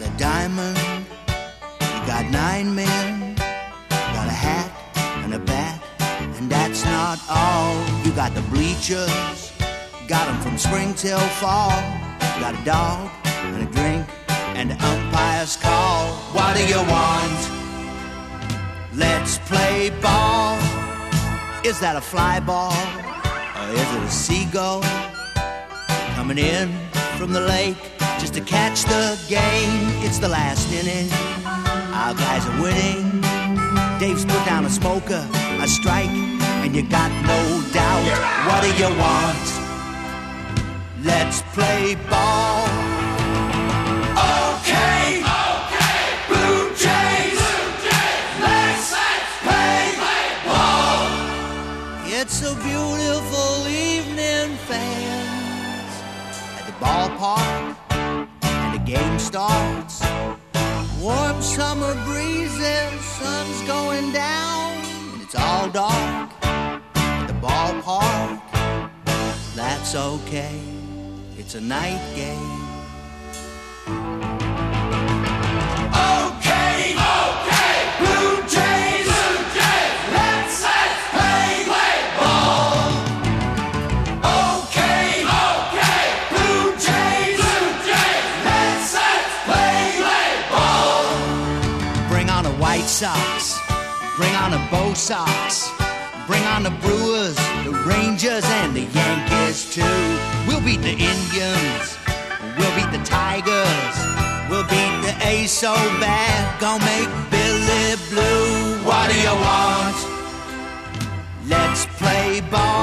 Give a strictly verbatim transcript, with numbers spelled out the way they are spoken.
got a diamond, you got nine men, got a hat and a bat, and that's not all. You got the bleachers, got them from spring till fall. You got a dog and a drink and the umpire's call. What do you want? Let's play ball. Is that a fly ball or is it a seagull coming in from the lake just to catch the game? It's the last inning, our guys are winning. Dave's put down a smoker, a strike, and you got no doubt. What do you want? Let's play ball. Okay, okay, Blue Jays, Blue Jays. Let's, let's play, play ball. It's a beautiful evening, fans, at the ballpark, and the game starts. Warm summer breezes, sun's going down, and it's all dark at the ballpark. That's okay, it's a night game. Okay, okay, Blue Jays, Blue Jays, let's, let's play, play ball. Okay, okay, Blue Jays, Blue Jays, let's, let's play, play ball. Bring on the White Sox, bring on the Bo Sox, bring on the Brewers, the Rangers, and the Yankees too. We'll beat the Indians, we'll beat the Tigers, we'll beat the A's so bad, gonna make Billy blue. What do you want? Let's play ball.